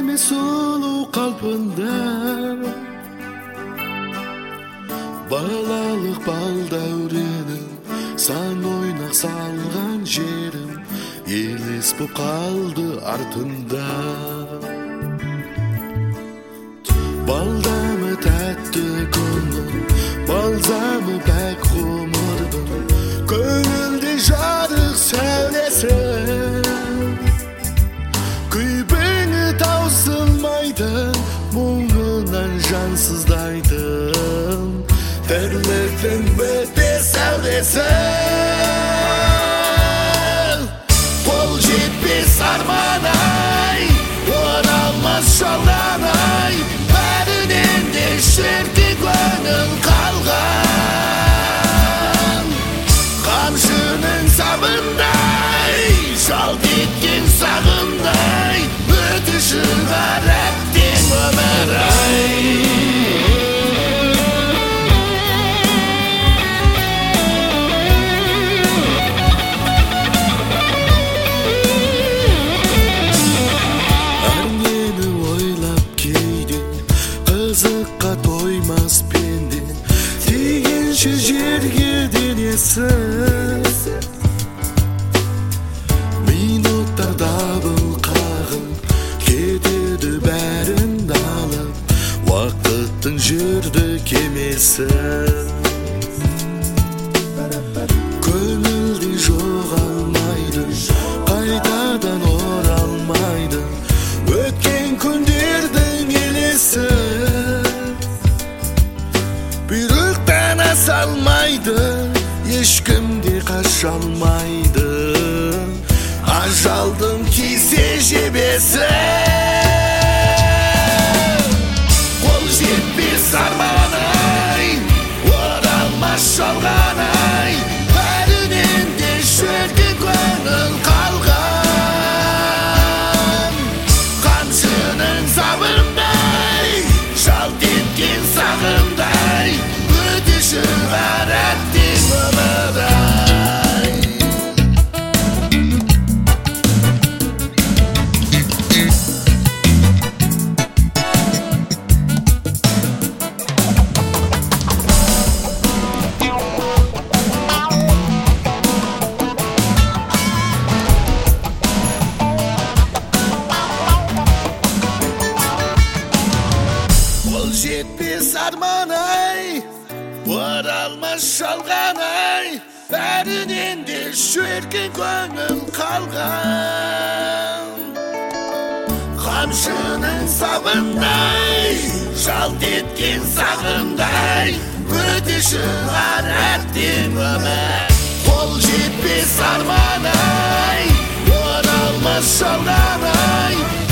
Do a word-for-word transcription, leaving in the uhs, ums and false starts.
келмес сулуу калпында балалык бал дәуреним сан ойнак салган жерим элес боп калды артында балдамы тәтті көңүл балзамы бәк ғұмырдың көңілде жарық сәулесі күйбеңі таусылмайтын мұңынан жансыздайтын тірліктің бітпес сәулесі қол жетпес арман-ай оралмас жалған-ай бәрінен де шіркін көңіл қалған қамшының сабындай жалт еткен сағымдай өтіші бар әттең өмір-ай қызыққа тоймас пенде тигенше жерге денесі минуттар дабыл қағып кетеді бәрін алып уақыттың жүрді кемесі көңілде жоғалмайды қайтадан оралмайды өткен күндердің елесі бүйректен аса алмайды ешкімде қаша алмайды ажалдың кесе жебесі қол жетпес арман-ай оралмас жалған-ай бәрінен де шіркін көңіл қалған қамшының сабындай жалт еткен сағымдай өтіші бар әттең өмір-ай қол жетпес арман-ай оралмас жалған-ай бәрінен де шіркін көңіл қалған қамшының сабындай жалт еткен сағымдай өтіші бар әттең өмір қол жетпес арман-ай оралмас жалған-ай